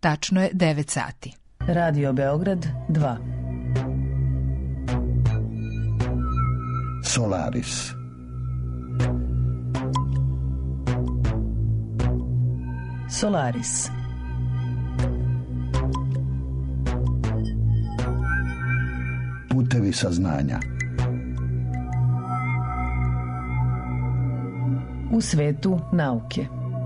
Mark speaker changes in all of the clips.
Speaker 1: tačno je 9 sati.
Speaker 2: Radio Beograd 2.
Speaker 3: Solaris.
Speaker 2: Solaris.
Speaker 3: Putevi saznanja.
Speaker 2: U svetu nauke.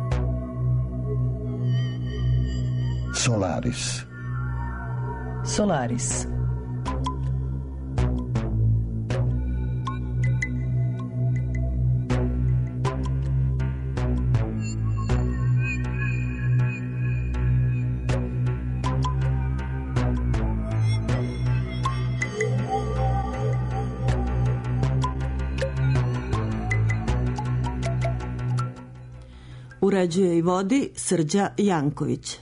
Speaker 3: Solaris.
Speaker 2: Solaris.
Speaker 4: Uređuje i vodi Srđa Janković.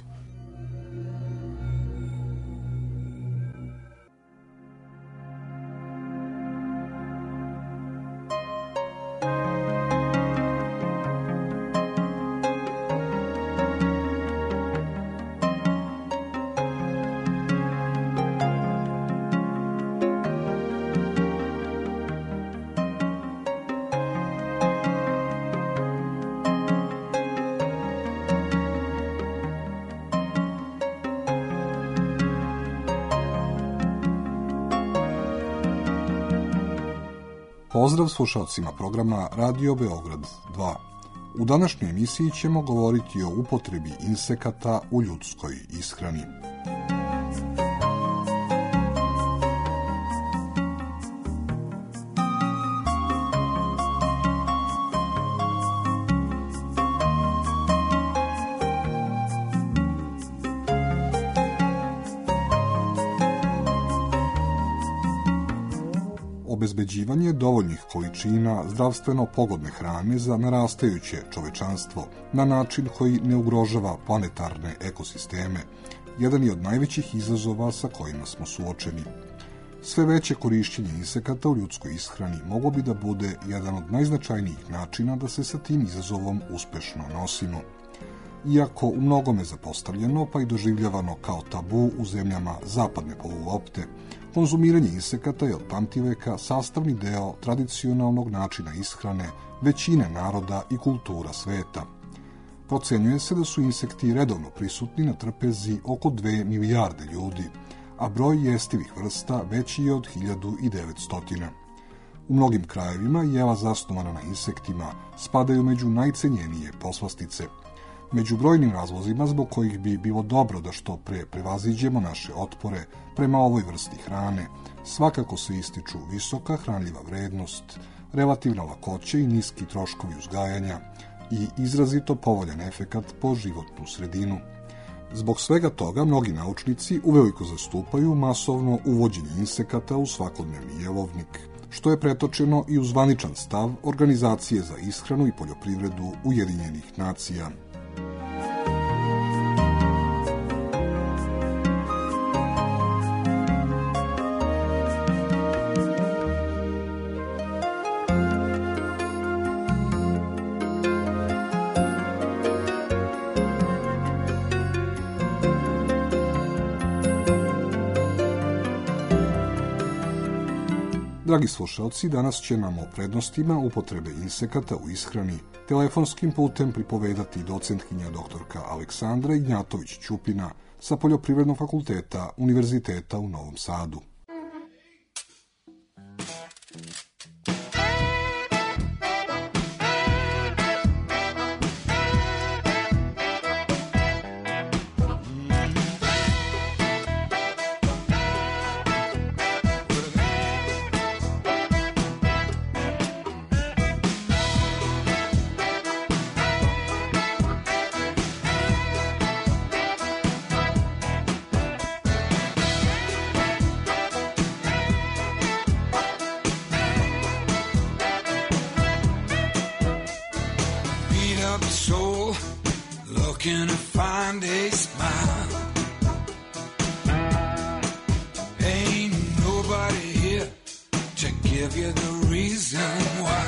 Speaker 5: Pozdrav slušalcima programa Radio Beograd 2. U današnjoj emisiji ćemo govoriti o upotrebi insekata u ljudskoj ishrani. Obezbeđivanje dovoljnih količina zdravstveno pogodne hrane za narastajuće čovečanstvo na način koji ne ugrožava planetarne ekosisteme, jedan je od najvećih izazova sa kojima smo suočeni. Sve veće korišćenje insekata u ljudskoj ishrani moglo bi da bude jedan od najznačajnijih načina da se sa tim izazovom uspešno nosimo. Iako u mnogome zapostavljeno pa i doživljavano kao tabu u zemljama zapadne polulopte, konzumiranje insekata je od pamtiveka sastavni deo tradicionalnog načina ishrane većine naroda i kultura sveta. Procenjuje se da su insekti redovno prisutni na trpezi oko 2 milijarde ljudi, a broj jestivih vrsta veći je od 1900. U mnogim krajevima jela zasnovana na insektima spadaju među najcenjenije poslastice. Među brojnim razlozima zbog kojih bi bilo dobro da što pre prevaziđemo naše otpore prema ovoj vrsti hrane, svakako se ističu visoka hranljiva vrednost, relativna lakoća i niski troškovi uzgajanja i izrazito povoljan efekat po životnu sredinu. Zbog svega toga mnogi naučnici uveliko zastupaju masovno uvođenje insekata u svakodnevni jelovnik, što je pretočeno i u zvaničan stav Organizacije za ishranu i poljoprivredu Ujedinjenih nacija. Dragi slušalci, danas će nam o prednostima upotrebe insekata u ishrani telefonskim putem pripovedati docentkinja doktorka Aleksandra Ignjatović-Ćupina sa Poljoprivrednog fakulteta Univerziteta u Novom Sadu.
Speaker 6: Looking to find a smile. Ain't nobody here to give you the reason why.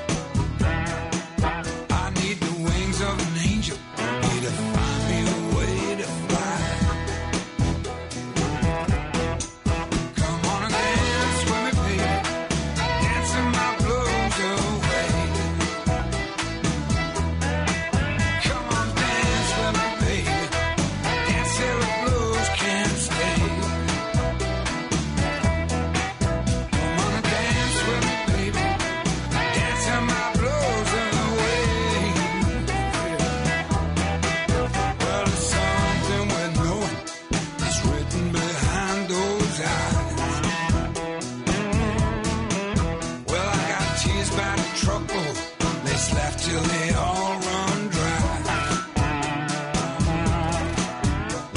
Speaker 6: I need the wings of an angel, need to find me a way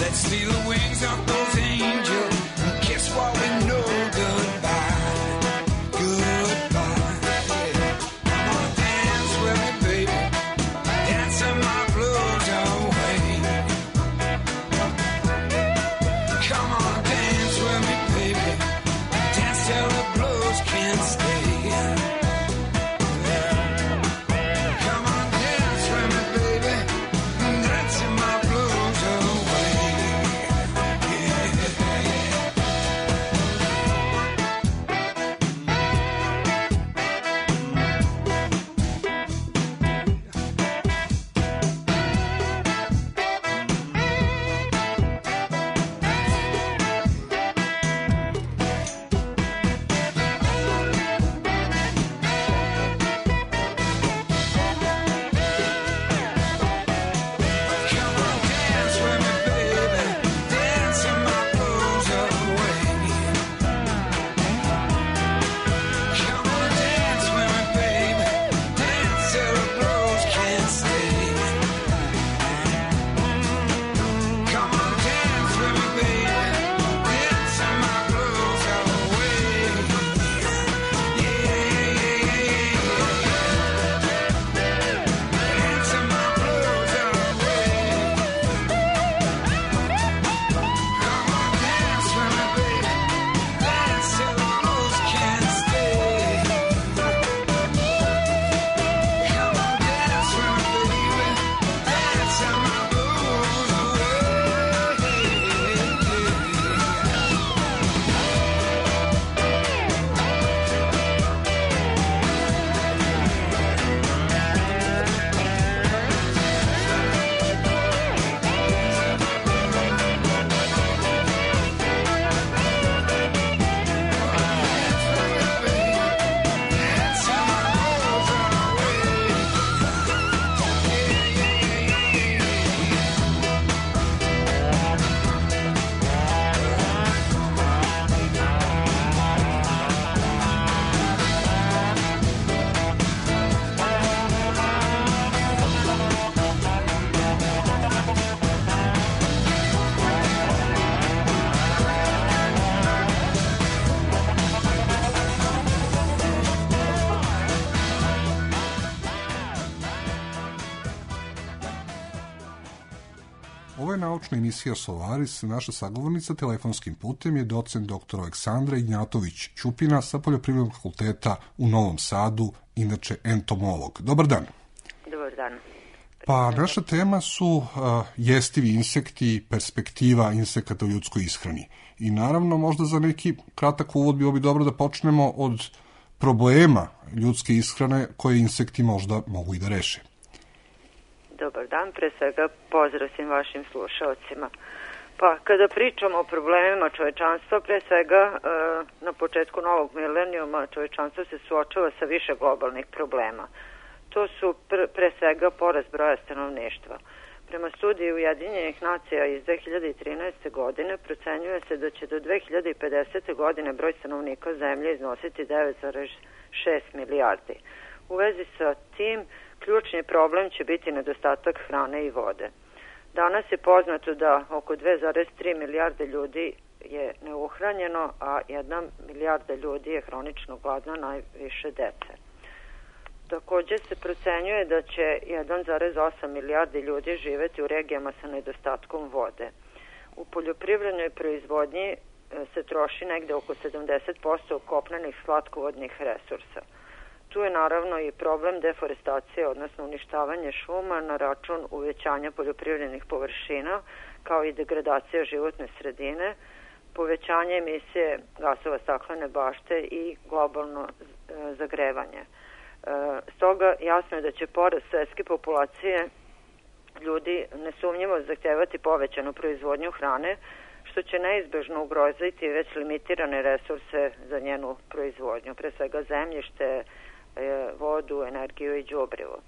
Speaker 6: Let's steal the wings of those angels and kiss what we know goodbye. Goodbye. Come on, dance with me, baby. Dancing my blues away. Come on, dance with me, baby. Dance till the blues can't stay. Come on, dance with me, baby. Dancing my blues away. Come on, dance with me, baby. Dancing my blues away. Come on, dance with me, baby. Dance till the blues can't stay. Come on, dance with me, baby. Dancing my blues away. Yeah, dancing my blues away. Come on, dance with me, baby. Dance till the blues can't stay. Come on, dance with me, baby. Dance till my blues away.
Speaker 5: Ovo je naučna emisija Solaris. Naša sagovornica telefonskim putem je docent dr. Aleksandra Ignjatović-Ćupina sa Poljoprivrednog fakulteta u Novom Sadu, inače entomolog. Dobar dan.
Speaker 1: Dobar dan.
Speaker 5: Pa naša tema su jestivi insekti, perspektiva insekata u ljudskoj ishrani. I naravno možda za neki kratak uvod bilo bi dobro da počnemo od problema ljudske ishrane koje insekti možda mogu i da reše.
Speaker 1: Dobar dan, pre svega pozdrav svim vašim slušalcima. Pa kada pričamo o problemima čovečanstva, pre svega na početku novog milenijuma čovečanstvo se suočava sa više globalnih problema. To su pre svega porast broja stanovništva. Prema studiji Ujedinjenih nacija iz 2013. godine procenjuje se da će do 2050. godine broj stanovnika zemlje iznositi 9,6 milijardi. U vezi sa tim, ključni problem će biti nedostatak hrane i vode. Danas je poznato da oko 2,3 milijarde ljudi je neuhranjeno, a 1 milijarda ljudi je hronično gladno, najviše dece. Takođe se procenjuje da će 1,8 milijardi ljudi živeti u regijama sa nedostatkom vode. U poljoprivrednoj proizvodnji se troši negde oko 70% kopnenih slatkovodnih resursa. Tu je naravno i problem deforestacije, odnosno uništavanje šuma na račun uvećanja poljoprivrednih površina, kao i degradacija životne sredine, povećanje emisije gasova staklene bašte i globalno zagrevanje. Stoga jasno je da će porast svetske populacije ljudi nesumnjivo zahtevati povećanu proizvodnju hrane, što će neizbežno ugroziti već limitirane resurse za njenu proizvodnju, pre svega zemljište, vodu, energiju i đubrivo.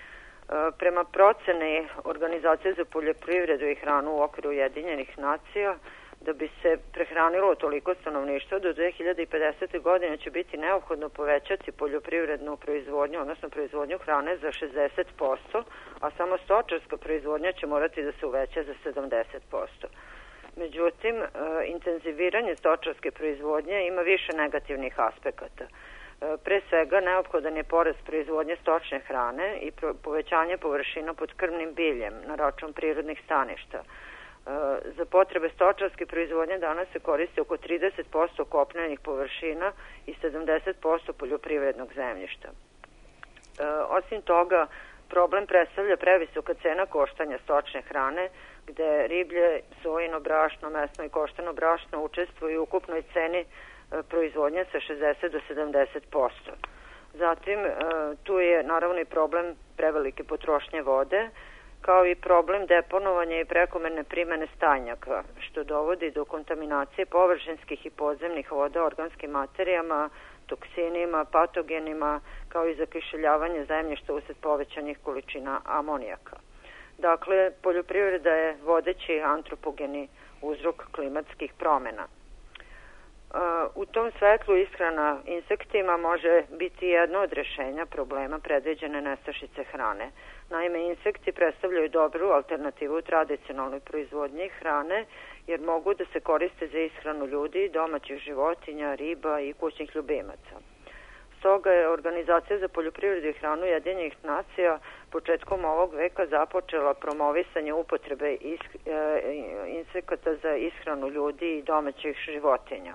Speaker 1: Prema proceni Organizacije za poljoprivredu i hranu u okviru Ujedinjenih nacija, Da bi se prehranilo toliko stanovništva, do 2050. godine će biti neophodno povećati poljoprivrednu proizvodnju, odnosno proizvodnju hrane za 60%, a samo stočarska proizvodnja će morati da se uveća za 70%. Međutim, intenziviranje stočarske proizvodnje ima više negativnih aspekata. Pre svega, neophodan je porast proizvodnje stočne hrane i povećanje površina pod krmnim biljem na račun prirodnih staništa. Za potrebe stočarske proizvodnje danas se koristi oko 30% kopnenih površina i 70% poljoprivrednog zemljišta. Osim toga, problem predstavlja previsoka cena koštanja stočne hrane, gde riblje, sojino brašno, mesno i koštano brašno učestvuju u ukupnoj ceni proizvodnje sa 60 do 70%. Zatim, tu je naravno i problem prevelike potrošnje vode, kao i problem deponovanja i prekomerne primene stajnjaka, što dovodi do kontaminacije površinskih i podzemnih voda organskim materijama, toksinima, patogenima, kao i zakiseljavanje zemljišta usled povećanih količina amonijaka. Dakle, poljoprivreda je vodeći antropogeni uzrok klimatskih promena. U tom svetlu ishrana insektima može biti jedno od rešenja problema predviđene nestašice hrane. Naime, insekti predstavljaju dobru alternativu tradicionalnoj proizvodnji hrane, jer mogu da se koriste za ishranu ljudi, domaćih životinja, riba i kućnih ljubimaca. Stoga je Organizacija za poljoprivredu i hranu Ujedinjenih nacija početkom ovog veka započela promovisanje upotrebe insekata za ishranu ljudi i domaćih životinja.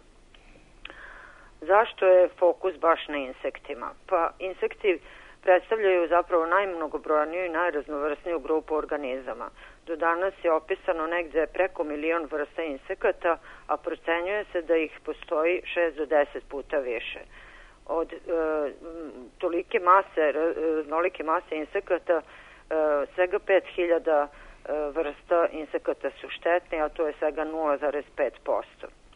Speaker 1: Zašto je fokus baš na insektima? Pa insekti predstavljaju zapravo najmnogobrojniju i najraznovrsniju grupu organizama. Do danas je opisano negde preko 1 milion vrsta insekata, a procenjuje se da ih postoji 6 do 10 puta više. Od tolike mase, raznolike mase insekata, svega 5000 vrsta insekata su štetni, a to je svega 0,5%.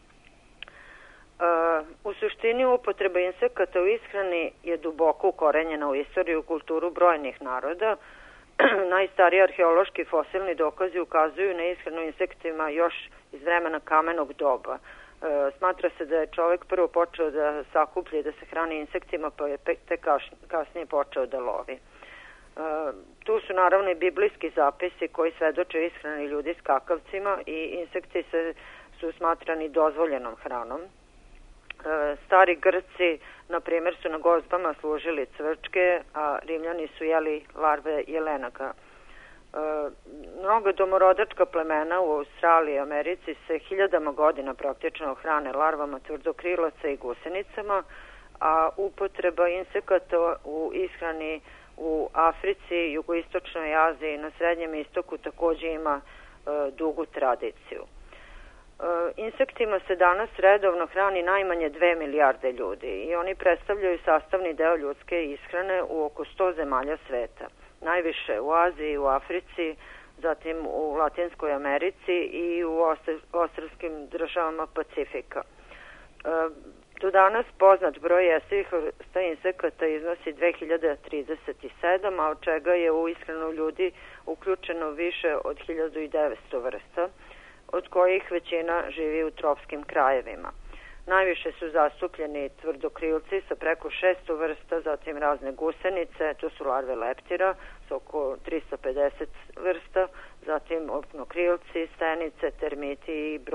Speaker 1: U suštini upotreba insekata u ishrani je duboko ukorenjena u istoriju i kulturu brojnih naroda. Najstariji arheološki fosilni dokazi ukazuju na ishranu insektima još iz vremena kamenog doba. Smatra se da je čovek prvo počeo da sakuplja i da se hrani insektima, pa je tek kasnije počeo da lovi. Tu su naravno i biblijski zapisi koji svedoče ishrani ljudi skakavcima i insekti su smatrani dozvoljenom hranom. Stari Grci, na primjer, su na gozbama služili cvrčke, a Rimljani su jeli larve jelenaka. Mnoga domorodačka plemena u Australiji i Americi se hiljadama godina praktično hrane larvama tvrdokrilaca i gusenicama, a upotreba insekata u ishrani u Africi, jugoistočnoj Aziji i na Srednjem istoku takođe ima dugu tradiciju. Insektima se danas redovno hrani najmanje 2 milijarde ljudi i oni predstavljaju sastavni deo ljudske ishrane u oko 100 zemalja sveta. Najviše u Aziji, u Africi, zatim u Latinskoj Americi i u ostrvskim državama Pacifika. Do danas poznat broj jestivih vrsta insekata iznosi 2037, a od čega je u ishranu ljudi uključeno više od 1900 vrsta, od kojih većina živi u tropskim krajevima. Najviše su zastupljeni tvrdokrilci sa preko 600 vrsta, zatim razne gusenice, to su larve leptira sa oko 350 vrsta, zatim opnokrilci, stenice, termiti i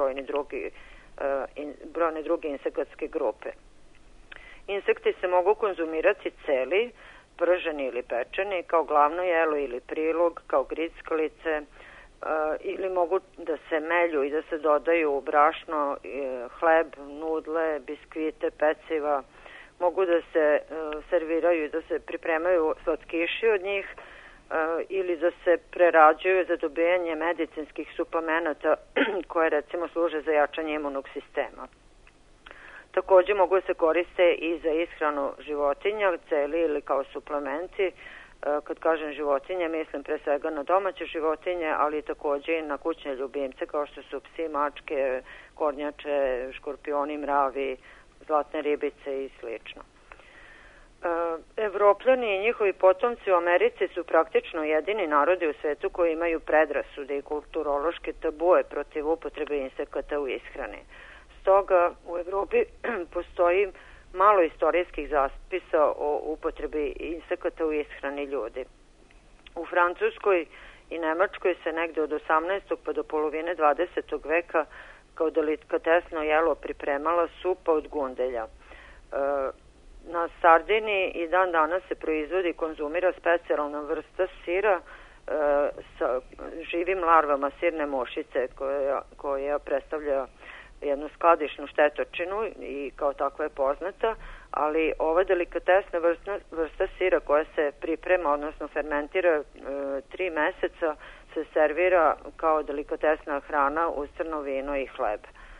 Speaker 1: brojne druge insekatske grupe. Insekti se mogu konzumirati celi, prženi ili pečeni, kao glavno jelo ili prilog, kao grickalice, ili mogu da se melju i da se dodaju u brašno, hleb, nudle, biskvite, peciva, mogu da se serviraju i da se pripremaju slatkiši od njih ili da se prerađuju za dobijanje medicinskih suplemenata koje recimo služe za jačanje imunog sistema. Takođe mogu da se koriste i za ishranu životinja, celi ili kao suplementi. Kad kažem životinje, mislim pre svega na domaće životinje, ali takođe i na kućne ljubimce kao što su psi, mačke, kornjače, škorpioni, mravi, zlatne ribice i slično. Evropljani i njihovi potomci u Americi su praktično jedini narodi u svetu koji imaju predrasude i kulturološke tabue protiv upotrebe insekata u ishrani. Stoga u Evropi postoji malo istorijskih zapisa o upotrebi insekata u ishrani ljudi. U Francuskoj i Nemačkoj se negde od 18. pa do polovine 20. veka kao delikatesno jelo pripremala supa od gundelja. Na Sardiniji i dan danas se proizvodi i konzumira specijalna vrsta sira sa živim larvama sirne mušice koja predstavlja jednu skladišnu štetočinu i kao takva je poznata, ali ova delikatesna vrsta sira koja se priprema, odnosno fermentira 3 meseca, se servira kao delikatesna hrana uz crno vino i hleb.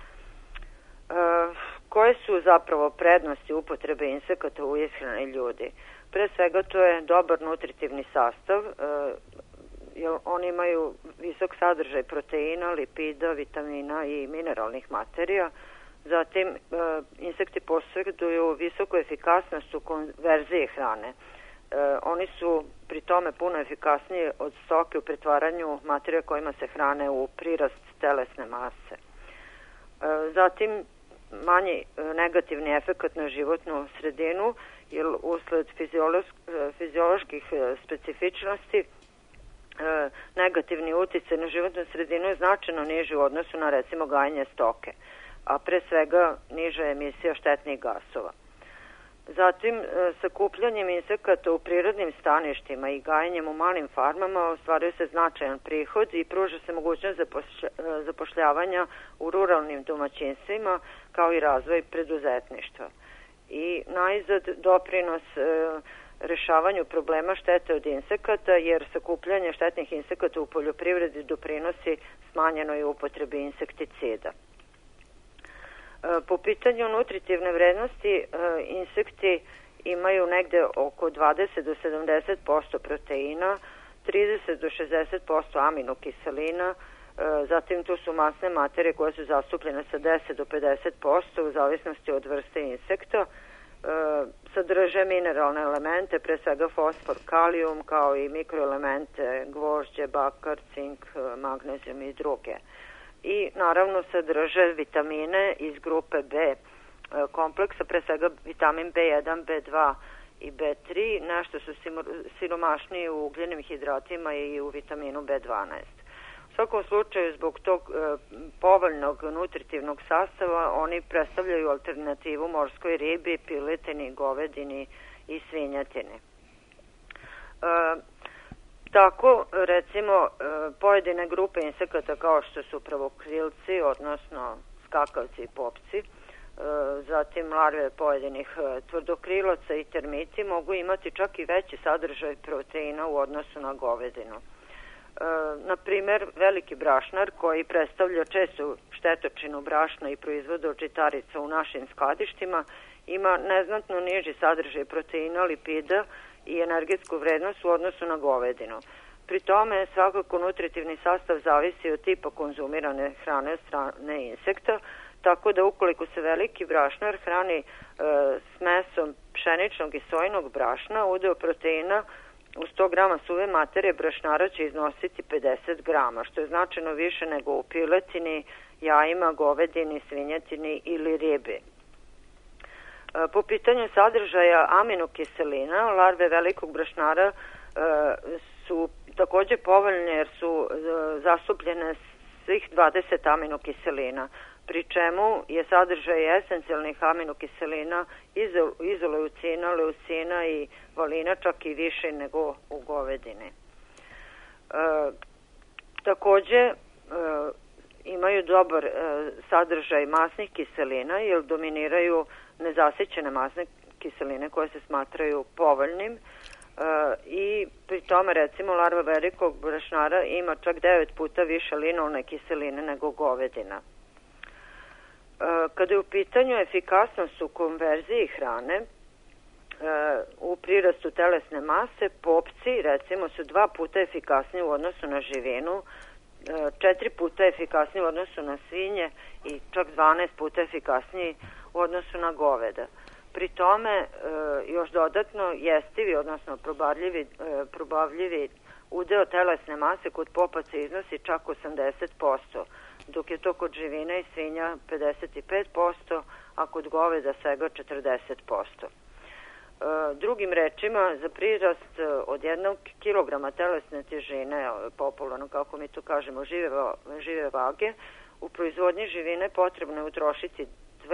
Speaker 1: Koje su zapravo prednosti upotrebe insekata u ishrani ljudi? Pre svega to je dobar nutritivni sastav, jer oni imaju visok sadržaj proteina, lipida, vitamina i mineralnih materija. Zatim, insekti posjeduju visoku efikasnost u konverziji hrane. Oni su pri tome puno efikasniji od stoke u pretvaranju materija kojima se hrane u prirast telesne mase. Zatim, manji negativni efekat na životnu sredinu, jer usled fizioloških specifičnosti negativni uticaj na životnu sredinu je značajno niži u odnosu na recimo gajanje stoke, a pre svega niža emisija štetnih gasova. Zatim, sakupljanjem insekata u prirodnim staništima i gajanjem u malim farmama ostvaruje se značajan prihod i pruža se mogućnost zapošljavanja u ruralnim domaćinstvima kao i razvoj preduzetništva. I najzad doprinos rešavanju problema štete od insekata, jer sakupljanje štetnih insekata u poljoprivredi doprinosi smanjenoj upotrebi insekticida. Po pitanju nutritivne vrednosti, insekti imaju negde oko 20 do 70% proteina, 30 do 60% aminokiselina, zatim tu su masne materije koje su zastupljene sa 10 do 50% u zavisnosti od vrste insekta, sadrže mineralne elemente, pre svega fosfor, kalijum, kao i mikroelemente, gvožđe, bakar, cink, magnezijum i druge. I naravno sadrže vitamine iz grupe B kompleksa, pre svega vitamin B1, B2 i B3, nešto su siromašniji u ugljenim hidratima i u vitaminu B12. U svakom slučaju, zbog tog povoljnog nutritivnog sastava, oni predstavljaju alternativu morskoj ribi, piletini, govedini i svinjetini. Tako, recimo, pojedine grupe insekata kao što su pravokrilci, odnosno skakavci i popci, zatim larve pojedinih tvrdokrilaca i termiti mogu imati čak i veći sadržaj proteina u odnosu na govedinu. Na primer, veliki brašnar koji predstavlja često štetočinu brašna i proizvod od žitarica u našim skladištima ima neznatno niži sadržaj proteina, lipida i energetsku vrednost u odnosu na govedinu. Pri tome, svakako nutritivni sastav zavisi od tipa konzumirane hrane od strane insekta, tako da ukoliko se veliki brašnar hrani s mesom pšeničnog i sojnog brašna, udeo proteina u 100 grama suve materije brašnara će iznositi 50 grama, što je značajno više nego u piletini, jajima, govedini, svinjetini ili ribi. Po pitanju sadržaja aminokiselina, larve velikog brašnara su takođe povoljne jer su zastupljene svih 20 aminokiselina, pri čemu je sadržaj esencijalnih aminokiselina izoleucina, leucina i valina čak i više nego u govedini. Takođe imaju dobar sadržaj masnih kiselina jer dominiraju nezasićene masne kiseline koje se smatraju povoljnim i pri tome recimo larva velikog brašnara ima čak 9 puta više linolne kiseline nego govedina. Kada je u pitanju efikasnost u konverziji hrane, u prirastu telesne mase, popci recimo su 2 puta efikasniji u odnosu na živinu, 4 puta efikasniji u odnosu na svinje i čak 12 puta efikasniji u odnosu na goveda. Pri tome još dodatno jestivi, odnosno probavljivi udeo telesne mase kod popaca iznosi čak 80%, dok je to kod živina i svinja 55%, a kod goveda svega 40%. Drugim rečima, za prirast od 1 kilograma telesne težine, popularno kako mi to kažemo, žive vage, u proizvodnji živine potrebno je utrošiti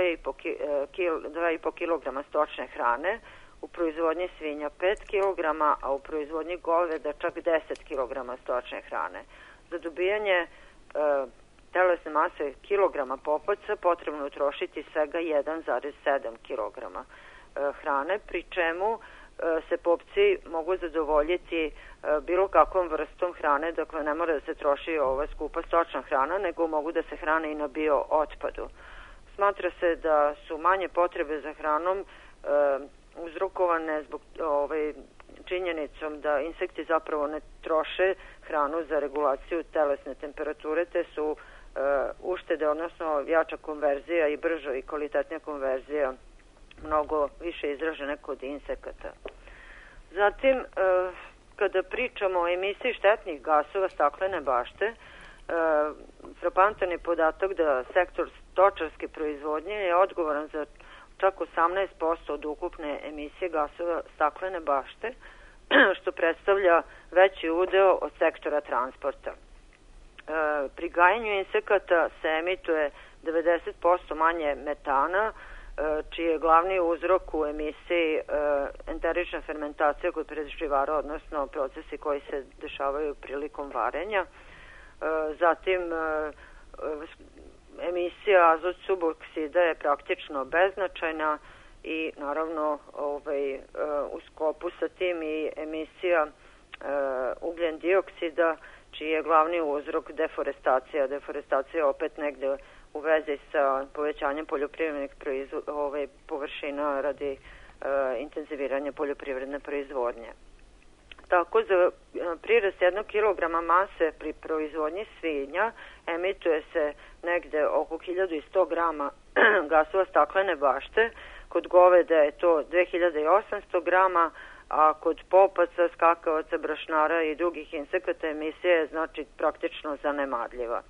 Speaker 1: 2,5 kilograma stočne hrane, u proizvodnji svinja 5 kilograma, a u proizvodnji goveda čak 10 kilograma stočne hrane. Za dobijanje telesne mase kilograma popaca potrebno je utrošiti svega 1,7 kilograma hrane, pri čemu se popci mogu zadovoljiti bilo kakvom vrstom hrane, dakle ne mora da se troši ova skupa stočna hrana, nego mogu da se hrane i na bio otpadu. Smatra se da su manje potrebe za hranom uzrokovane zbog činjenicom da insekti zapravo ne troše hranu za regulaciju telesne temperature, te su uštede, odnosno jača konverzija i brža i kvalitetnija konverzija mnogo više izražene kod insekata. Zatim, kada pričamo o emisiji štetnih gasova staklene bašte, frapantan je podatak da sektor stočarske proizvodnje je odgovoran za čak 18% od ukupne emisije gasova staklene bašte, što predstavlja veći udeo od sektora transporta. Pri gajenju insekata se emituje 90% manje metana, čiji je glavni uzrok u emisiji enterična fermentacija kod preživara, odnosno procesi koji se dešavaju prilikom varenja. Zatim, emisija azot suboksida je praktično beznačajna i naravno u skopu sa tim i emisija ugljen dioksida, čiji je glavni uzrok deforestacija. Deforestacija opet negde u vezi sa povećanjem poljoprivrednih površina radi intenziviranja poljoprivredne proizvodnje. Tako, za prirast 1 kilograma mase pri proizvodnji svinja emituje se negde oko 1100 grama gasova staklene bašte, kod goveda je to 2800 grama, a kod popaca, skakavaca, brašnara i drugih insekata emisija je znači praktično zanemarljiva.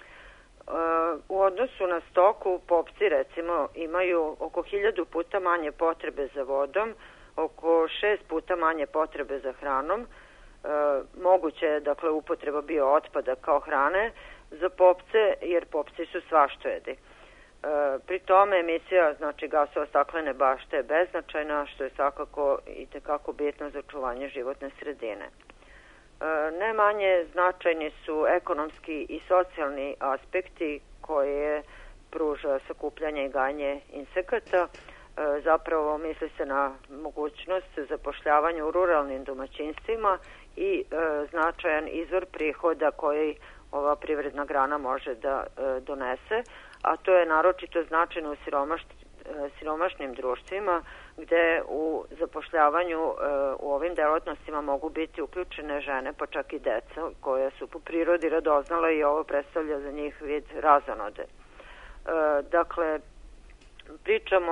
Speaker 1: U odnosu na stoku, popci recimo imaju oko 1000 puta manje potrebe za vodom, oko 6 puta manje potrebe za hranom. Moguće je dakle upotreba bio otpada kao hrane za popce, jer popci su svaštojedi. Pri tome emisija znači gasova staklene bašte je beznačajna, što je svakako i tekako bitno za očuvanje životne sredine. Ne manje značajni su ekonomski i socijalni aspekti koje pruža sakupljanje i gajanje insekata. Zapravo misli se na mogućnost zapošljavanja u ruralnim domaćinstvima i značajan izvor prihoda koji ova privredna grana može da donese, a to je naročito značajno u siromašnim društvima, gde u zapošljavanju u ovim delatnostima mogu biti uključene žene, pa čak i deca, koja su po prirodi radoznala i ovo predstavlja za njih vid razonode. Dakle, pričamo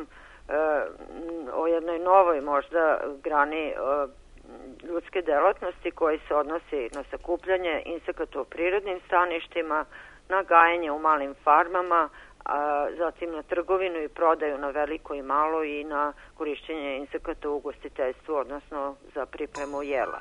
Speaker 1: o jednoj novoj možda grani ljudske delatnosti koji se odnosi na sakupljanje insekata u prirodnim staništima, na gajenje u malim farmama, zatim na trgovinu i prodaju na veliko i malo i na korišćenje insekata u ugostiteljstvu, odnosno za pripremu jela.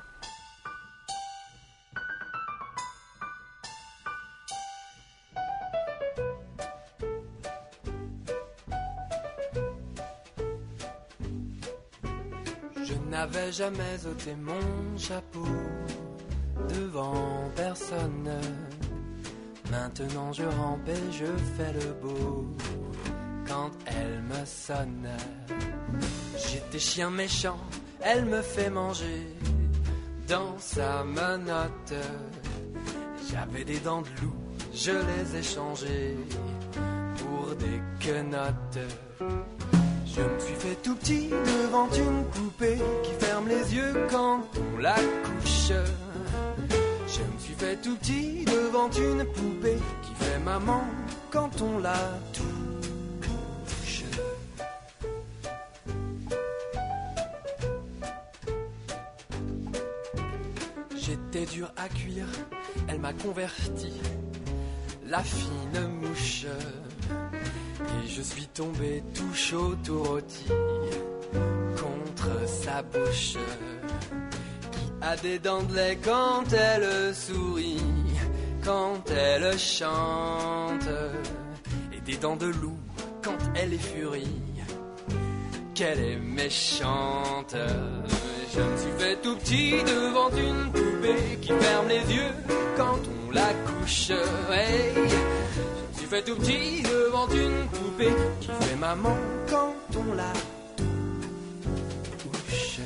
Speaker 3: Je n'avais jamais ôté mon chapeau devant personne. Maintenant je rampe et je fais le beau quand elle me sonne. J'étais chien méchant, elle me fait manger dans sa menotte. J'avais des dents de loup, je les ai changées pour des quenottes. Je me suis fait tout petit devant une poupée qui ferme les yeux quand on la couche. Je me suis fait tout petit devant une poupée qui fait maman quand on la touche. dur à cuire, elle m'a converti, la fine mouche. Et je suis tombé tout chaud, tout rôti, contre sa bouche, qui a des dents de lait quand elle sourit, quand elle chante, et des dents de loup quand elle est furie, qu'elle est méchante. Je me suis fait tout petit devant une poupée qui ferme les yeux quand on la couche. Hey, je me suis fait tout petit devant une poupée qui fait maman quand on la touche.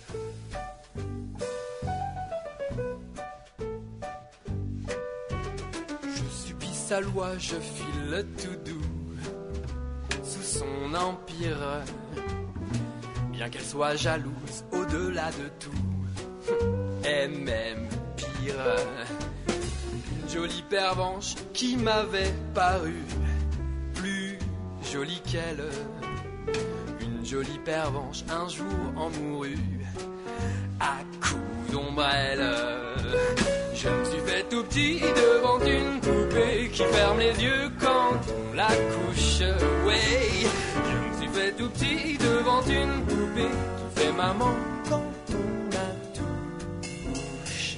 Speaker 3: Je subis sa loi, je file tout doux sous son empire. Bien qu'elle soit jalouse au-delà de tout, et même pire, une jolie pervenche qui m'avait paru plus jolie qu'elle, une jolie pervenche un jour en mourut à coups d'ombrelle. Je me suis fait tout petit devant une poupée qui ferme les yeux quand on la couche. Ouais, je me suis fait tout petit devant une poupée qui fait maman quand on la touche.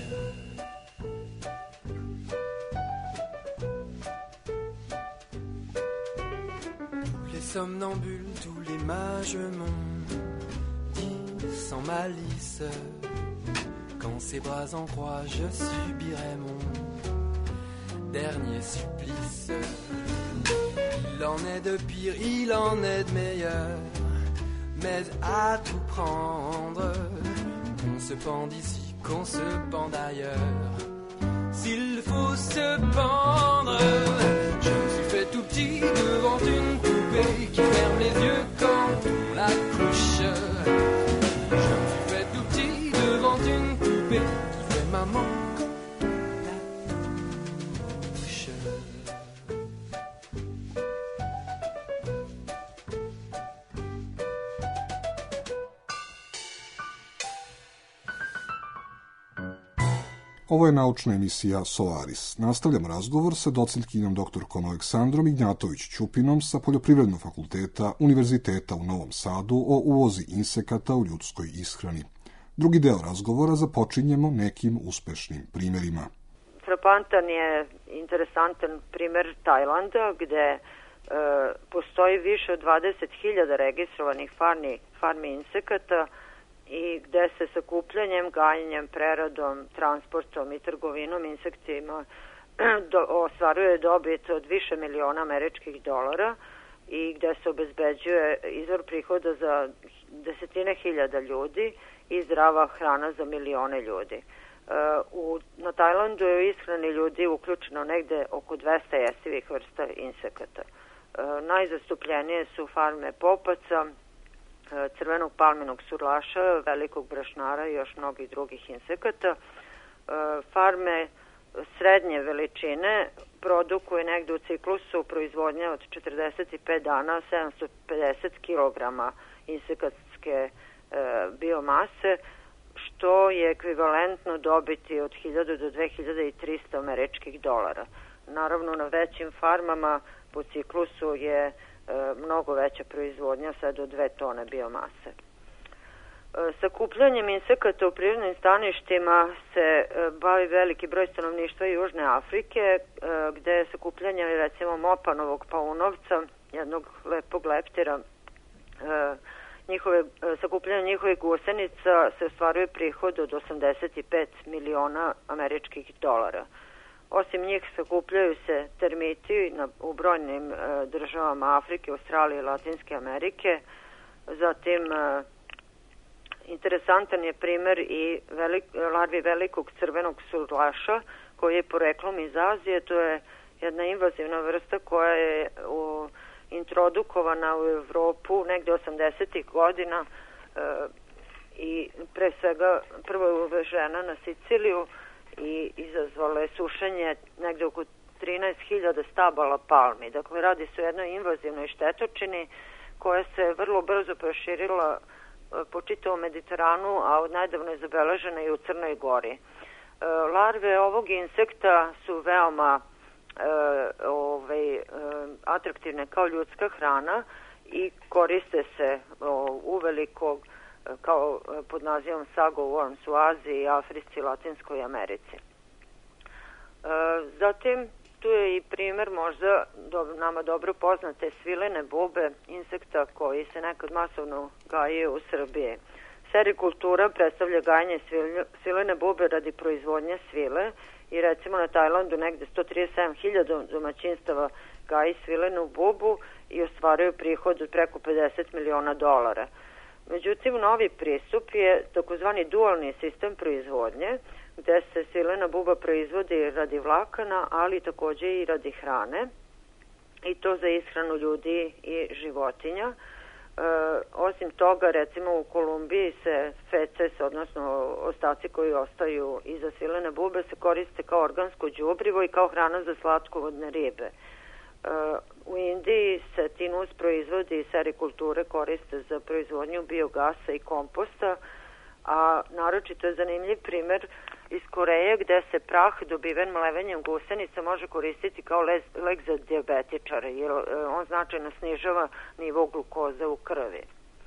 Speaker 3: Tous les somnambules, tous les mages m'ont dit sans malice, quand ses bras en croix, je subirai mon dernier supplice. Il en est de pire, il en est de meilleur, mais à tout prendre, qu'on se pende ici, qu'on se pende ailleurs. S'il faut se pendre, je me suis fait tout petit devant une poupée qui ferme les yeux quand on la couche. Je me suis fait tout petit devant une poupée qui fait maman quand on la touche.
Speaker 5: Ovo je naučna emisija Solaris. Nastavljam razgovor sa docentkinjom doktorkom Aleksandrom Ignjatović-Ćupinom sa Poljoprivrednog fakulteta Univerziteta u Novom Sadu o ulozi insekata u ljudskoj ishrani. Drugi deo razgovora započinjemo nekim uspešnim primjerima.
Speaker 1: Frapantan je interesantan primer Tajlanda gde postoji više od 20.000 registrovanih farmi insekata i gde se sakupljanjem, gajenjem, preradom, transportom i trgovinom insektima ostvaruje dobit od više miliona američkih dolara i gde se obezbeđuje izvor prihoda za desetine hiljada ljudi i zdrava hrana za milione ljudi. Na Tajlandu je u ishrani ljudi uključeno negde oko 200 jestivih vrsta insekata. Najzastupljenije su farme popaca, crvenog palminog surlaša, velikog brašnara i još mnogih drugih insekata. Farme srednje veličine produkuju negde u ciklusu proizvodnje od 45 dana 750 kg insekatske biomase, što je ekvivalentno dobiti od 1000 do 2300 američkih dolara. Naravno, na većim farmama po ciklusu je mnogo veća proizvodnja, sve do 2 tone biomase. Sakupljanjem insekata u prirodnim staništima se bavi veliki broj stanovništva Južne Afrike, gde je sakupljanje recimo mopanovog paunovca, jednog lepog leptira, sakupljanje njihovih gusenica se ostvaruje prihod od 85 miliona američkih dolara. Osim njih sakupljaju se termiti u brojnim državama Afrike, Australije i Latinske Amerike. Zatim, interesantan je primer i larvi velikog crvenog surlaša, koji je poreklom iz Azije. To je jedna invazivna vrsta koja je introdukovana u Evropu negde 80. godina i pre svega prvo je uvežena na Siciliju i izazvala je sušenje negde oko 13.000 stabala palmi. Dakle, radi se o jednoj invazivnoj štetočini koja se vrlo brzo proširila po čitavom Mediteranu, a odnedavno je zabeležena i u Crnoj Gori. Larve ovog insekta su veoma atraktivne kao ljudska hrana i koriste se uveliko kao pod nazivom sago worms u Aziji, Africi i Latinskoj Americi. Zatim tu je i primer možda nama dobro poznate svilene bube, insekta koji se nekad masovno gaje u Srbiji. Serikultura predstavlja gajanje svilene bube radi proizvodnje svile i recimo na Tajlandu negde 137.000 domaćinstava gaji svilenu bubu i ostvaruju prihod od preko $50 miliona. Međutim, novi pristup je takozvani dualni sistem proizvodnje, gde se svilena buba proizvodi radi vlakana, ali takođe i radi hrane, i to za ishranu ljudi i životinja. Osim toga, recimo u Kolumbiji se feces, odnosno ostaci koji ostaju iza svilene bube, se koriste kao organsko đubrivo i kao hrana za slatkovodne ribe. U Indiji se ti nus proizvodi i serikulture koriste za proizvodnju biogasa i komposta, a naročito je zanimljiv primer iz Koreje gde se prah dobiven mlevenjem gusenica može koristiti kao lek za dijabetičare, jer on značajno snižava nivo glukoze u krvi.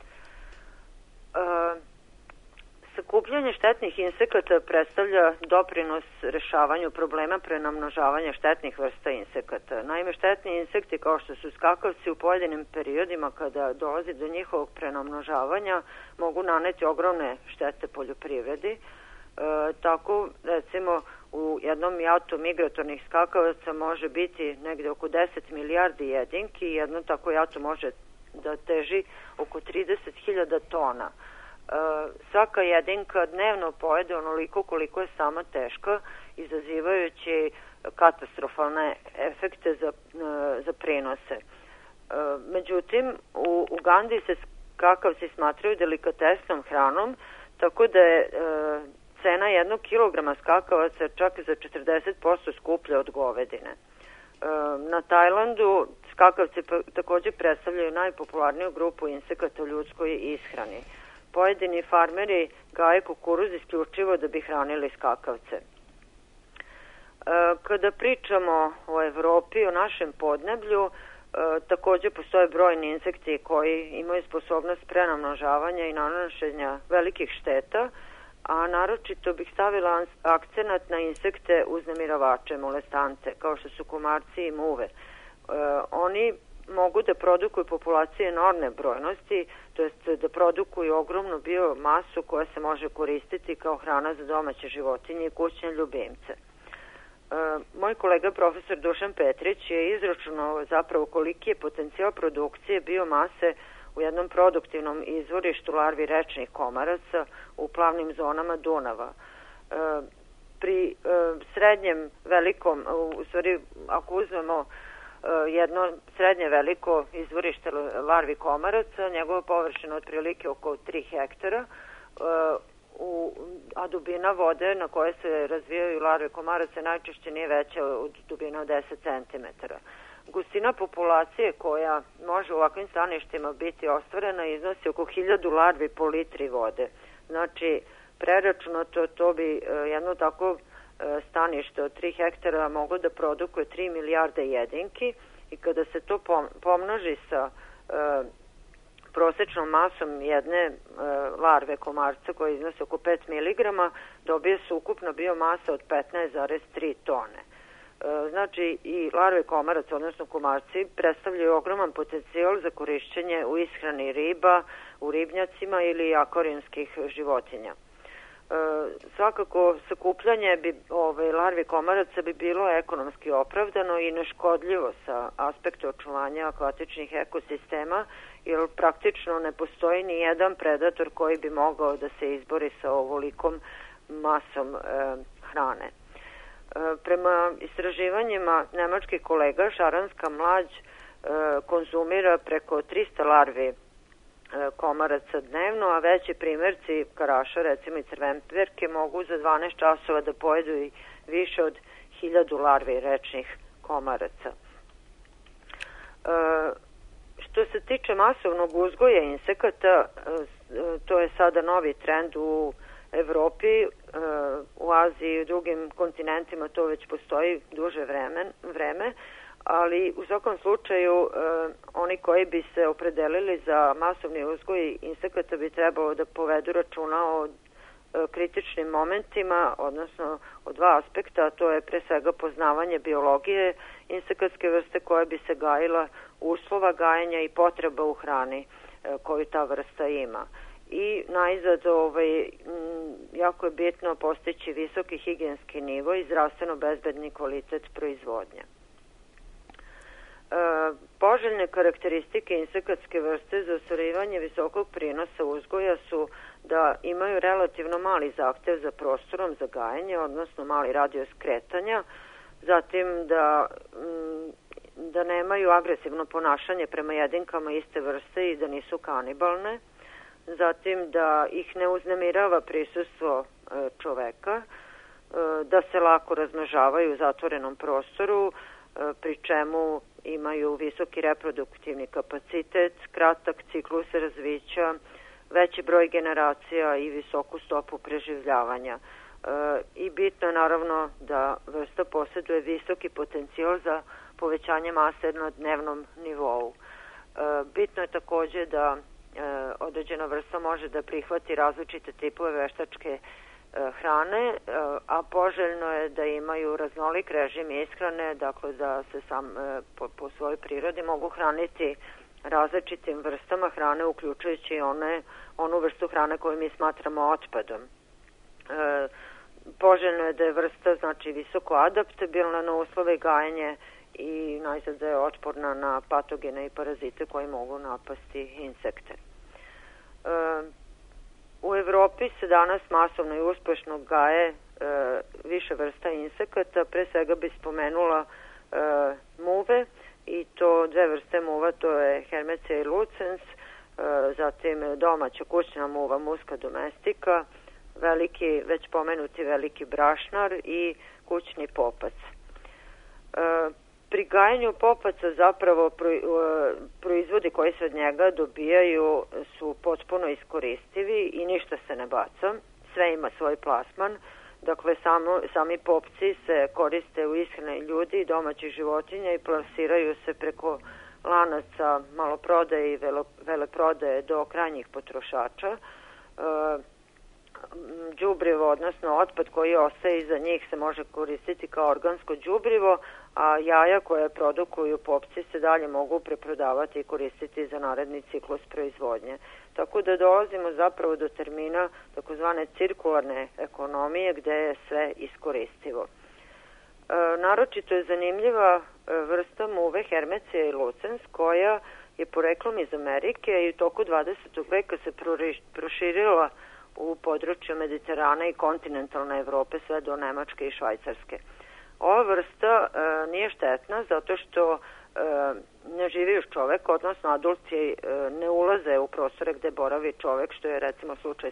Speaker 1: Sakupljanje štetnih insekata predstavlja doprinos rešavanju problema prenamnožavanja štetnih vrsta insekata. Naime, štetni insekti kao što su skakavci u pojedinim periodima kada dolazi do njihovog prenamnožavanja mogu naneti ogromne štete poljoprivredi. Tako, recimo, u jednom jatu migratornih skakavaca može biti negde oko 10 milijardi jedinki i jedno tako jato može da teži oko 30.000 tona. Svaka jedinka dnevno pojede onoliko koliko je sama teška, izazivajući katastrofalne efekte za prenose. Međutim, u Ugandi se skakavci smatraju delikatesnom hranom, tako da je cena 1 kilograma skakavaca čak za 40% skuplja od govedine. Na Tajlandu skakavci takođe predstavljaju najpopularniju grupu insekata u ljudskoj ishrani. Pojedini farmeri gaje kukuruz isključivo da bi hranili skakavce. Kada pričamo o Evropi, o našem podneblju, takođe postoje brojni insekti koji imaju sposobnost prenamnožavanja i nanošenja velikih šteta, a naročito bih stavila akcenat na insekte uznemiravače, molestance, kao što su komarci i muve. Oni mogu da produkuju populacije enormne brojnosti, to jest da produkuju ogromnu biomasu koja se može koristiti kao hrana za domaće životinje i kućne ljubimce. Moj kolega profesor Dušan Petrić je izračunao zapravo koliki je potencijal produkcije biomase u jednom produktivnom izvorištu larvi rečnih komaraca u plavnim zonama Dunava. Pri srednjem velikom, u stvari ako uzmemo jedno srednje veliko izvorište larvi komaraca, njegova površina otprilike oko 3 hektara, a dubina vode na kojoj se razvijaju larve komaraca najčešće nije veća od dubine od 10 cm. Gustina populacije koja može u ovakvim staništima biti ostvarena iznosi oko 1000 larvi po litri vode. Znači, preračunato to bi jedno tako stanište od 3 hektara moglo da produkuje 3 milijarde jedinki i kada se to pomnoži sa prosečnom masom jedne larve komarca koja iznosi oko 5 mg, dobije se ukupna biomasa od 15,3 tone. Znači i larve komaraca, odnosno komarci, predstavljaju ogroman potencijal za korišćenje u ishrani riba, u ribnjacima ili akvarijumskih životinja. Svakako sakupljanje larvi komaraca bi bilo ekonomski opravdano i neškodljivo sa aspekta očuvanja akvatičnih ekosistema, jer praktično ne postoji ni jedan predator koji bi mogao da se izbori sa ovolikom masom hrane. Prema istraživanjima nemačkih kolega, šaranska mlađ konzumira preko 300 larvi komaraca dnevno, a veći primjerci karaša, recimo i crvenperke, mogu za 12 časova da pojedu i više od 1000 larvi rečnih komaraca. Što se tiče masovnog uzgoja insekata, to je sada novi trend u Evropi. u Aziji i u drugim kontinentima to već postoji duže vreme, ali u svakom slučaju oni koji bi se opredelili za masovni uzgoj insekata bi trebalo da povedu računa o kritičnim momentima, odnosno o dva aspekta, a to je pre svega poznavanje biologije insekatske vrste koja bi se gajila, uslova gajenja i potreba u hrani koju ta vrsta ima. I najzad jako je bitno postići visoki higijenski nivo i zdravstveno bezbedni kvalitet proizvodnje. Poželjne karakteristike insekatske vrste za ostvarivanje visokog prinosa uzgoja su da imaju relativno mali zahtev za prostorom za gajenje, odnosno mali radijus kretanja, zatim da nemaju agresivno ponašanje prema jedinkama iste vrste i da nisu kanibalne, zatim da ih ne uznemirava prisustvo čoveka, da se lako razmnožavaju u zatvorenom prostoru, pri čemu imaju visoki reproduktivni kapacitet, kratak ciklus razvića, veći broj generacija i visoku stopu preživljavanja. I bitno je naravno da vrsta posjeduje visoki potencijal za povećanje mase na dnevnom nivou. Bitno je takođe da određena vrsta može da prihvati različite tipove veštačke hrane, a poželjno je da imaju raznolik režim ishrane, dakle da se po svojoj prirodi mogu hraniti različitim vrstama hrane, uključujući onu vrstu hrane koju mi smatramo otpadom. Poželjno je da je vrsta visoko adaptabilna na uslove gajenja i najzad da je otporna na patogene i parazite koji mogu napasti insekte. U Evropi se danas masovno i uspešno gaje više vrsta insekata, pre svega bi spomenula muve, i to dve vrste muva, to je Hermetia i Lucens, zatim domaća kućna muva Musca domestica, već pomenuti veliki brašnar i kućni popac. Pri gajanju popaca zapravo proizvodi koji se od njega dobijaju su potpuno iskoristivi i ništa se ne baca, sve ima svoj plasman. Dakle, sami popci se koriste u ishrani ljudi i domaćih životinja i plasiraju se preko lanaca maloprodaje i veleprodaje do krajnjih potrošača. Đubrivo, odnosno otpad koji ostaje iza njih, se može koristiti kao organsko đubrivo, a jaja koje produkuju popci se dalje mogu preprodavati i koristiti za naredni ciklus proizvodnje. Tako da dolazimo zapravo do termina takozvane cirkularne ekonomije gde je sve iskoristivo. Naročito je zanimljiva vrsta muve Hermetia i Lucens koja je poreklom iz Amerike i u toku 20. veka se proširila u području Mediterana i kontinentalne Evrope sve do Nemačke i Švajcarske. Ova vrsta nije štetna zato što ne živi uz čoveka, odnosno adulti ne ulaze u prostore gde boravi čovek, što je recimo slučaj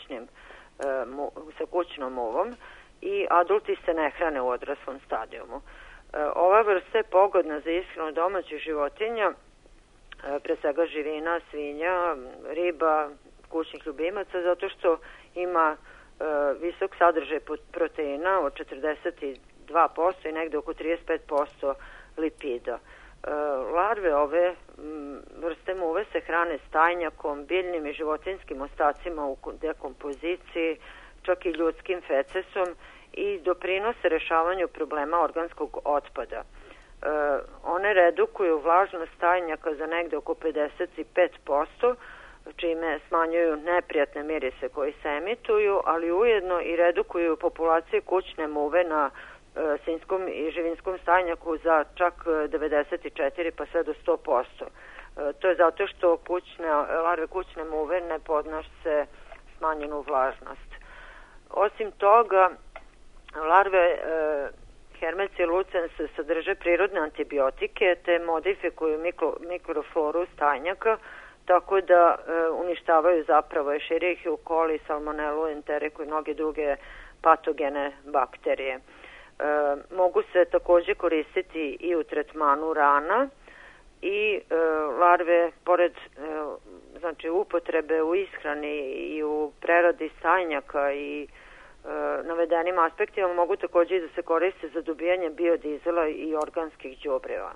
Speaker 1: sa kućnom muvom, i adulti se ne hrane u odraslom stadijumu. Ova vrsta je pogodna za ishranu domaćih životinja, pre svega živina, svinja, riba, kućnih ljubimaca, zato što ima visok sadržaj proteina od 42% i negde oko 35% lipida. Larve ove vrste muve se hrane stajnjakom, biljnim i životinskim ostacima u dekompoziciji, čak i ljudskim fecesom i doprinose rešavanju problema organskog otpada. One redukuju vlažnost stajnjaka za negde oko 55%, čime smanjuju neprijatne mirise koji se emituju, ali ujedno i redukuju populacije kućne muve na svinjskom i živinskom stajnjaku za čak 94 pa sve do 100%. To je zato što larve kućne muve ne podnose smanjenu vlažnost. Osim toga, larve Hermetia lucens sadrže prirodne antibiotike te modifikuju mikrofloru stajnjaka, tako da uništavaju zapravo Escherichia coli, salmonelu, enteriku i mnoge druge patogene bakterije. Mogu se takođe koristiti i u tretmanu rana i larve, pored upotrebe u ishrani i u preradi stajnjaka i navedenim aspektima mogu takođe i da se koriste za dobijanje biodizela i organskih đubriva.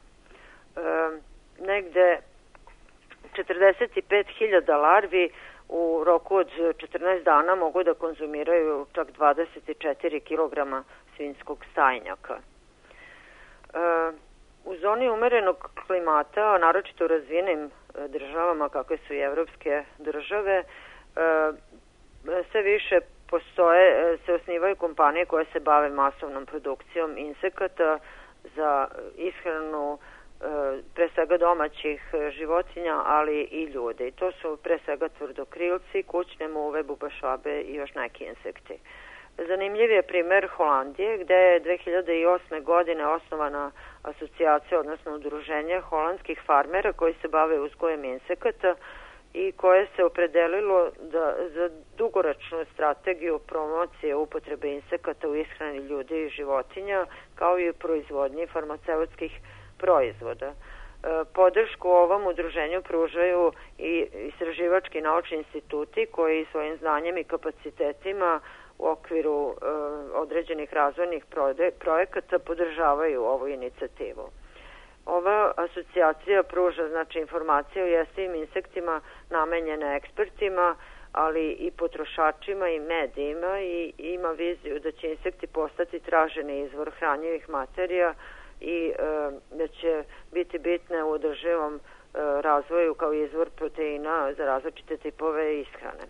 Speaker 1: Negde 45.000 larvi u roku od 14 dana mogu da konzumiraju čak 24 kg svinjskog stajnjaka. U zoni umerenog klimata, a naročito u razvijenim državama kakve su i evropske države, sve više se osnivaju kompanije koje se bave masovnom produkcijom insekata za ishranu pre svega domaćih životinja, ali i ljudi. To su pre svega tvrdokrilci, kućne muve, bubašvabe i još neki insekti. Zanimljiv je primer Holandije, gde je 2008. godine osnovana asocijacija, odnosno udruženje holandskih farmera koji se bave uzgojem insekata i koje se opredelilo za dugoročnu strategiju promocije upotrebe insekata u ishrani ljudi i životinja, kao i u proizvodnji farmaceutskih proizvoda. Podršku ovom udruženju pružaju i istraživački naučni instituti koji svojim znanjem i kapacitetima u okviru određenih razvojnih projekata podržavaju ovu inicijativu. Ova asocijacija pruža informacije o jestivim insektima namenjene ekspertima, ali i potrošačima i medijima i ima viziju da će insekti postati traženi izvor hranjivih materija i da će biti bitne u održivom razvoju kao izvor proteina za različite tipove ishrane.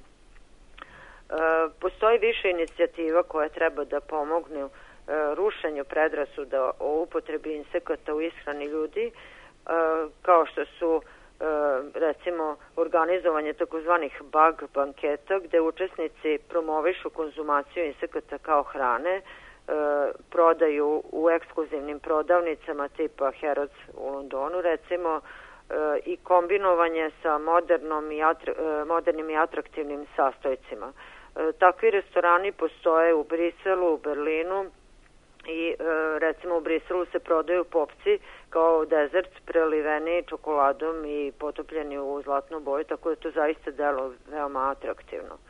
Speaker 1: Postoji više inicijativa koje treba da pomognu rušenju predrasuda o upotrebi insekata u ishrani ljudi, kao što su recimo organizovanje takozvanih bug banketa gde učesnici promovišu konzumaciju insekata kao hrane, prodaju u ekskluzivnim prodavnicama tipa Harrods u Londonu recimo, i kombinovanje sa modernim i atraktivnim sastojcima. Takvi restorani postoje u Briselu, u Berlinu i recimo u Briselu se prodaju popci kao dezert preliveni čokoladom i potopljeni u zlatnu boju, tako da to zaista delo veoma atraktivno.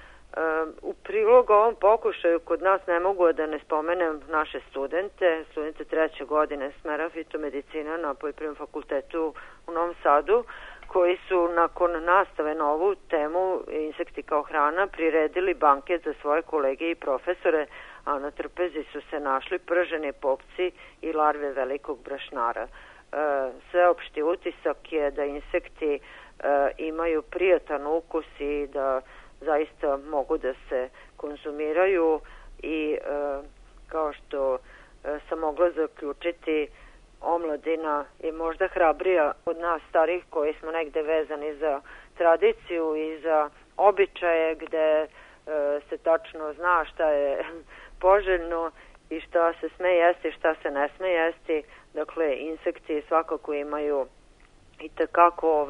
Speaker 1: U prilog ovom pokušaju kod nas ne mogu da ne spomenem naše studente 3. godine smera fitomedicina na Poljoprivrednom fakultetu u Novom Sadu, koji su nakon nastave na ovu temu insekti kao hrana priredili banket za svoje kolege i profesore, a na trpezi su se našli prženi popci i larve velikog brašnara. Sveopšti utisak je da insekti imaju prijatan ukus i da zaista mogu da se konzumiraju i kao što sam mogla zaključiti, omladina je možda hrabrija od nas starih koji smo negde vezani za tradiciju i za običaje gde se tačno zna šta je poželjno i šta se sme jesti, šta se ne sme jesti. Dakle, insekti svakako imaju i tekako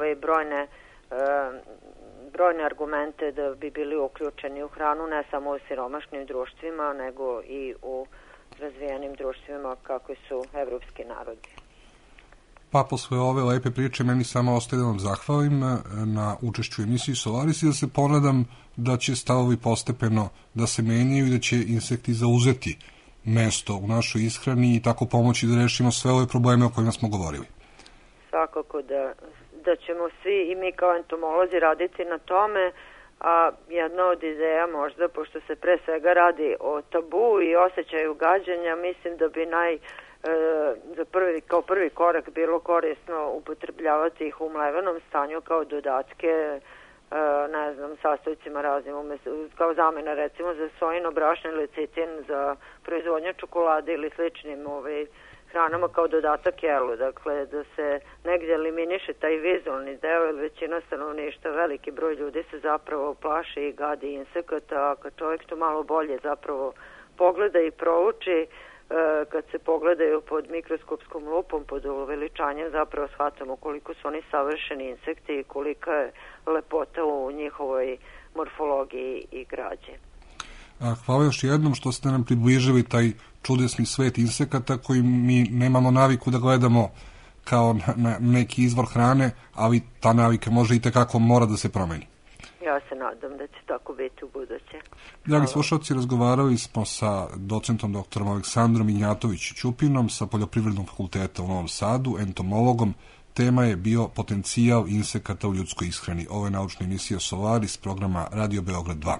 Speaker 1: brojne argumente da bi bili uključeni u hranu, ne samo u siromašnim društvima, nego i u razvijenim društvima kakvi su evropski narodi.
Speaker 5: Pa posle ove lepe priče meni samo ostaje da vam zahvalim na učešću u emisiji Solaris i da se ponadam da će stavovi postepeno da se menjaju i da će insekti zauzeti mesto u našoj ishrani i tako pomoći da rešimo sve ove probleme o kojima smo govorili.
Speaker 1: Svakako da ćemo svi i mi kao entomolozi raditi na tome, a jedna od ideja možda, pošto se pre svega radi o tabu i osjećaju gađenja, mislim da bi kao prvi korak bilo korisno upotrebljavati ih u mlevenom stanju kao dodatke, sastojcima raznim, kao zamena recimo za sojino brašno ili lecitin za proizvodnju čokolade ili sličnim hranama kao dodatak jelu. Dakle, da se negdje eliminiše taj vizualni deo, jer većina stanovništva, veliki broj ljudi se zapravo plaši i gadi insekata, a kad čovjek to malo bolje zapravo pogleda i prouči, kad se pogledaju pod mikroskopskom lupom, pod uveličanjem, zapravo shvatamo koliko su oni savršeni insekti i kolika je lepota u njihovoj morfologiji i građi.
Speaker 5: Hvala još jednom što ste nam približili taj čudesni svet insekata koji mi nemamo naviku da gledamo kao na neki izvor hrane, ali ta navika može i tekako mora da se promeni.
Speaker 1: Ja se nadam da će tako biti u buduće.
Speaker 5: Dragi slušalci, razgovarali smo sa docentom doktorom Aleksandrom Ignjatović-Ćupinom sa Poljoprivrednog fakulteta u Novom Sadu, entomologom. Tema je bio potencijal insekata u ljudskoj ishrani. Ovo je naučna emisija Solaris programa Radio Beograd 2.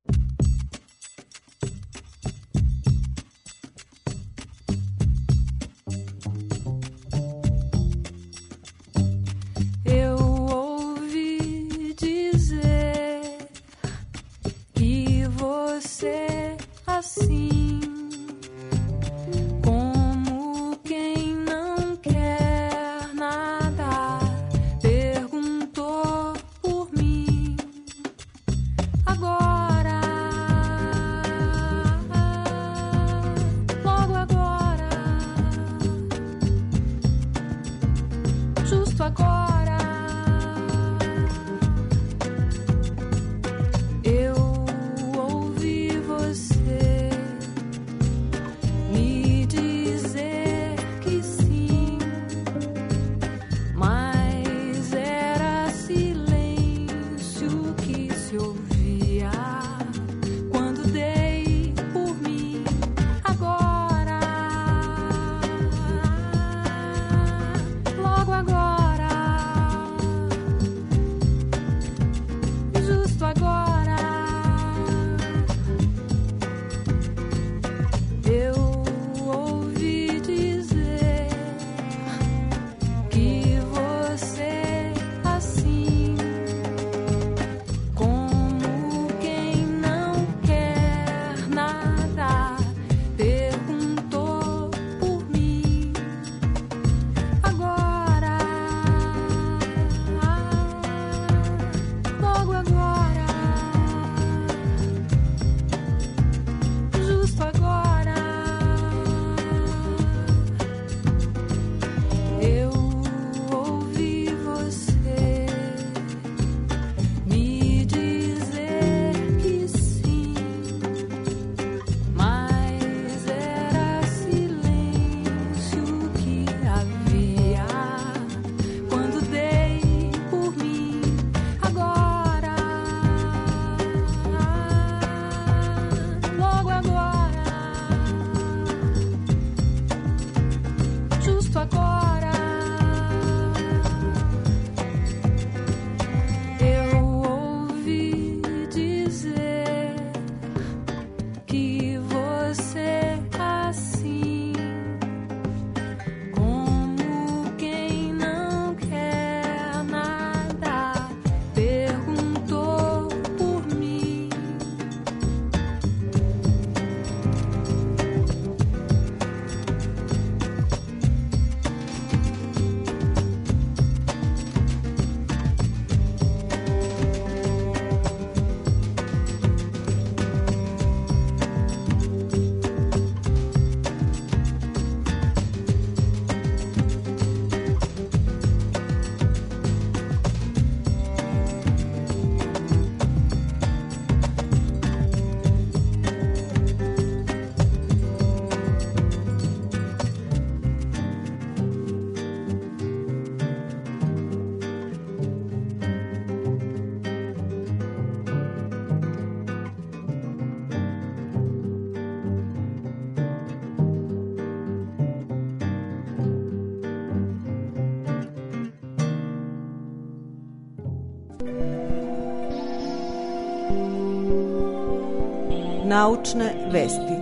Speaker 4: Naučne vesti.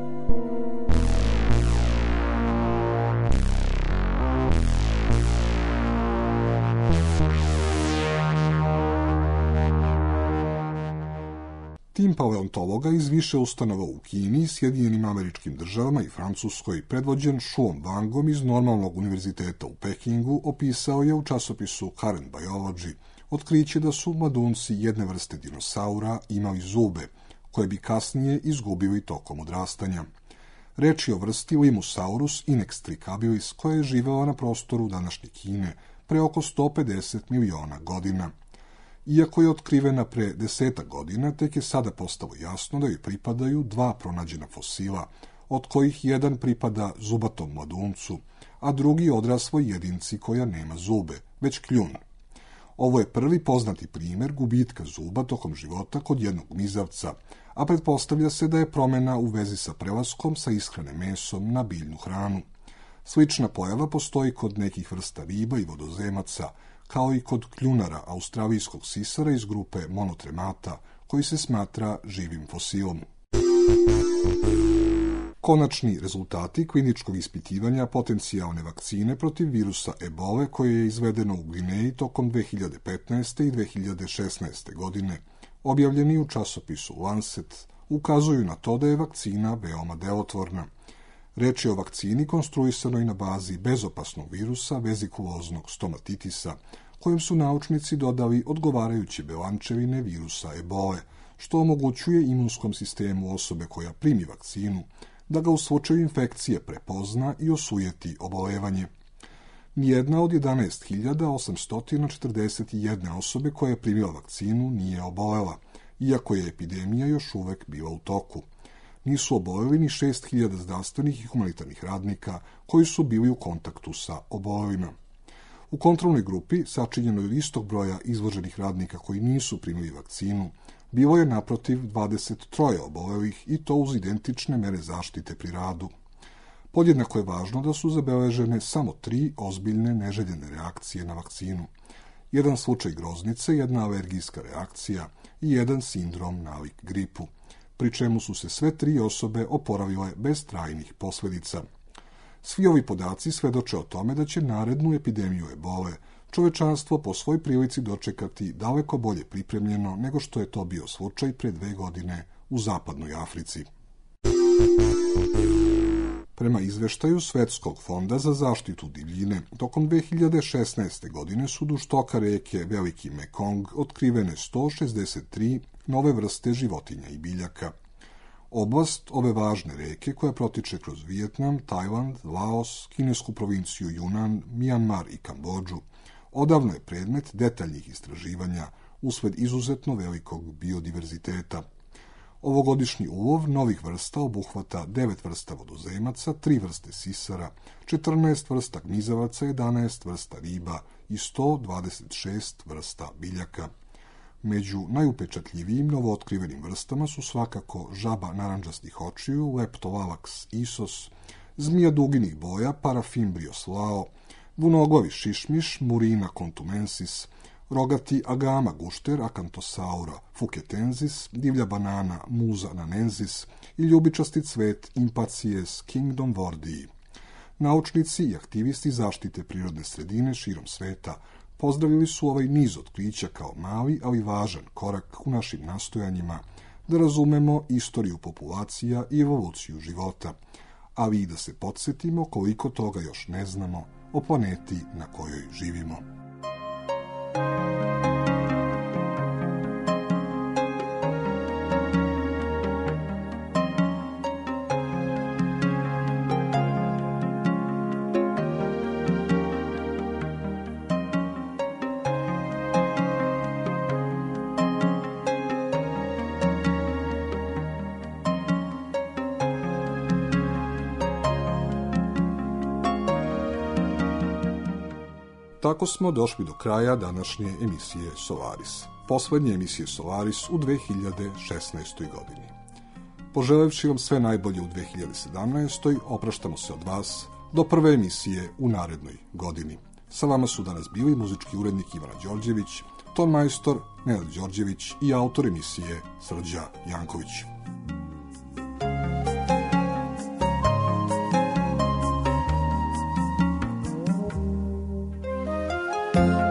Speaker 5: Tim paleontologa iz više ustanova u Kini, Sjedinjenim Američkim Državama i Francuskoj, predvođen Shuom Wangom iz Normalnog univerziteta u Pekingu, opisao je u časopisu Current Biology otkriće da su mladunci jedne vrste dinosaura imali zube, koje bi kasnije izgubili tokom odrastanja. Reč je o vrsti Limusaurus inextricabilis, koja je živela na prostoru današnje Kine pre oko 150 miliona godina. Iako je otkrivena pre 10 godina, tek je sada postalo jasno da joj pripadaju dva pronađena fosila, od kojih jedan pripada zubatom mladuncu, a drugi odrasloj jedinci koja nema zube, već kljun. Ovo je prvi poznati primjer gubitka zuba tokom života kod jednog gmizavca, a pretpostavlja se da je promjena u vezi sa prelaskom sa ishrane mesom na biljnu hranu. Slična pojava postoji kod nekih vrsta riba i vodozemaca, kao i kod kljunara australijskog sisara iz grupe monotremata, koji se smatra živim fosilom. Konačni rezultati kliničkog ispitivanja potencijalne vakcine protiv virusa ebole koje je izvedeno u Gvineji tokom 2015. i 2016. godine, objavljeni u časopisu Lancet, ukazuju na to da je vakcina veoma delotvorna. Reč je o vakcini konstruisanoj na bazi bezopasnog virusa vezikuloznog stomatitisa, kojem su naučnici dodali odgovarajuće belančevine virusa ebole, što omogućuje imunskom sistemu osobe koja primi vakcinu da ga u slučaju infekcije prepozna i osujeti obolevanje. Nijedna od 11.841 osobe koja je primila vakcinu nije obolela, iako je epidemija još uvek bila u toku. Nisu oboleli ni 6.000 zdravstvenih i humanitarnih radnika koji su bili u kontaktu sa obolelima. U kontrolnoj grupi, sačinjenoj od istog broja izloženih radnika koji nisu primili vakcinu, bilo je naprotiv 23 obolelih i to uz identične mere zaštite pri radu. Podjednako je važno da su zabeležene samo 3 ozbiljne neželjene reakcije na vakcinu. Jedan slučaj groznice, jedna alergijska reakcija i jedan sindrom nalik gripu, pri čemu su se sve 3 osobe oporavile bez trajnih posljedica. Svi ovi podaci svedoče o tome da će narednu epidemiju ebole čovečanstvo po svoj prilici dočekati daleko bolje pripremljeno nego što je to bio slučaj pre 2 godine u zapadnoj Africi. Prema izveštaju Svetskog fonda za zaštitu divljine, tokom 2016. godine su duž toka reke Veliki Mekong otkrivene 163 nove vrste životinja i biljaka. Oblast ove važne reke, koja protiče kroz Vijetnam, Tajland, Laos, kinesku provinciju Yunnan, Mijanmar i Kambodžu, odavno je predmet detaljnih istraživanja usled izuzetno velikog biodiverziteta. Ovogodišnji ulov novih vrsta obuhvata 9 vrsta vodozemaca, 3 vrste sisara, 14 vrsta gmizavaca, 11 vrsta riba i 126 vrsta biljaka. Među najupečatljivijim novootkrivenim vrstama su svakako žaba narandžastih očiju, Leptolalax isos, zmija duginih boja, Parafimbrio lao, dvunoglavi šišmiš, Murina contumensis, rogati agama gušter, Acanthosaura fuketensis, divlja banana, Musa nanensis i ljubičasti cvet Impacies kingdomwardii. Naučnici i aktivisti zaštite prirodne sredine širom sveta pozdravili su ovaj niz otkrića kao mali, ali važan korak u našim nastojanjima da razumemo istoriju populacija i evoluciju života, ali i da se podsjetimo koliko toga još ne znamo o planeti na kojoj živimo. Tako smo došli do kraja današnje emisije Solaris. Poslednje emisije Solaris u 2016. godini. Poželevši vam sve najbolje u 2017. opraštamo se od vas do prve emisije u narednoj godini. Sa vama su danas bili muzički urednik Ivana Đorđević, ton majstor Nenad Đorđević i autor emisije Srđa Janković.
Speaker 6: Thank you.